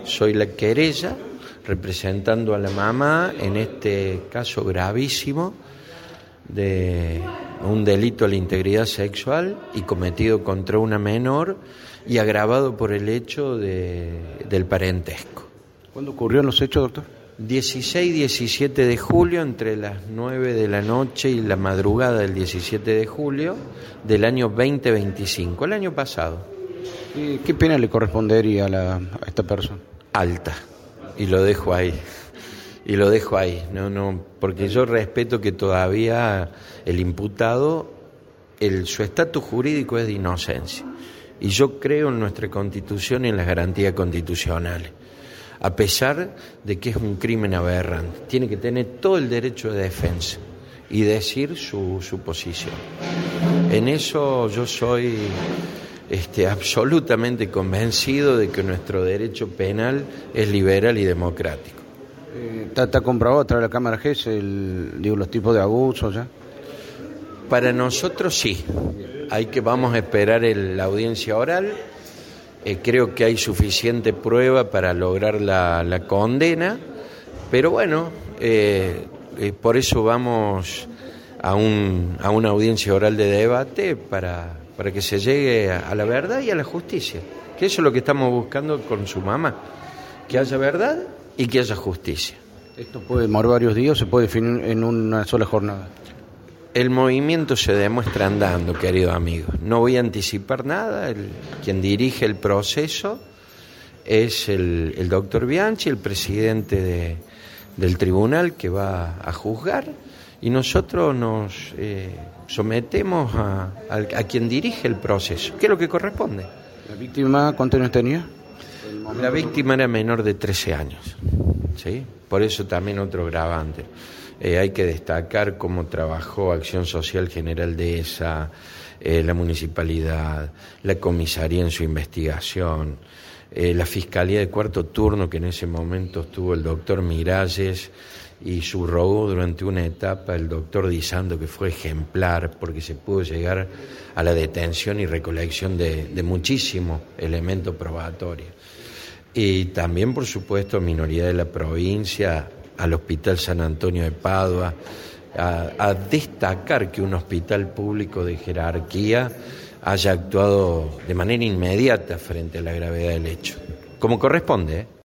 soy la querella representando a la mamá en este caso gravísimo de un delito a la integridad sexual y cometido contra una menor y agravado por el hecho del parentesco. ¿Cuándo ocurrieron los hechos, doctor? 16 y 17 de julio, entre las 9 de la noche y la madrugada del 17 de julio del año 2025, el año pasado. ¿Qué pena le correspondería a esta persona? Alta, y lo dejo ahí. No, porque yo respeto que todavía el imputado, su estatus jurídico es de inocencia. Y yo creo en nuestra Constitución y en las garantías constitucionales. A pesar de que es un crimen aberrante, tiene que tener todo el derecho de defensa y decir su posición. En eso yo soy absolutamente convencido de que nuestro derecho penal es liberal y democrático. ¿Está comprobado a través de la Cámara GES los tipos de abusos ya? Para nosotros sí. Vamos a esperar la audiencia oral. Creo que hay suficiente prueba para lograr la condena, pero bueno, por eso vamos a una audiencia oral de debate para que se llegue a la verdad y a la justicia, que eso es lo que estamos buscando con su mamá, que haya verdad y que haya justicia. ¿Esto puede demorar varios días o se puede definir en una sola jornada? El movimiento se demuestra andando, querido amigo. No voy a anticipar nada. Quien dirige el proceso es el doctor Bianchi, el presidente del tribunal que va a juzgar, y nosotros nos sometemos a quien dirige el proceso, que es lo que corresponde. ¿La víctima cuántos años tenía? La víctima era menor de 13 años, ¿sí? Por eso también otro agravante. Hay que destacar cómo trabajó Acción Social General de la municipalidad, la comisaría en su investigación, la Fiscalía de Cuarto Turno, que en ese momento estuvo el doctor Miralles y subrogó durante una etapa el doctor Disando, que fue ejemplar porque se pudo llegar a la detención y recolección de muchísimos elementos probatorios. Y también, por supuesto, minoría de la provincia, al Hospital San Antonio de Padua, a destacar que un hospital público de jerarquía haya actuado de manera inmediata frente a la gravedad del hecho, como corresponde, ¿eh?